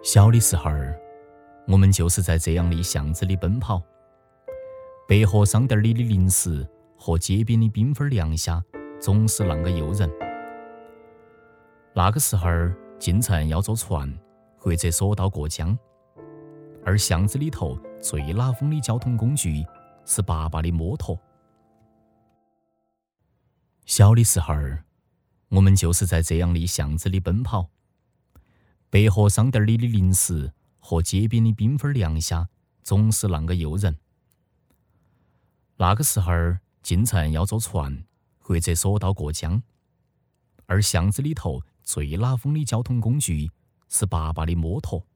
小的时候，我们就是在这样的巷子里奔跑，百货商店里的零食和街边的缤纷亮虾总是啷个诱人。那个时候进城要坐船或者索道过江，而巷子里头最拉风的交通工具是爸爸的摩托。小的时候，我们就是在这样的巷子里奔跑，百货商店里的零食和街边的缤纷亮虾总是啷个诱人。那个时候进城要坐船或者索道过江，而巷子里头最拉风的交通工具是爸爸的摩托。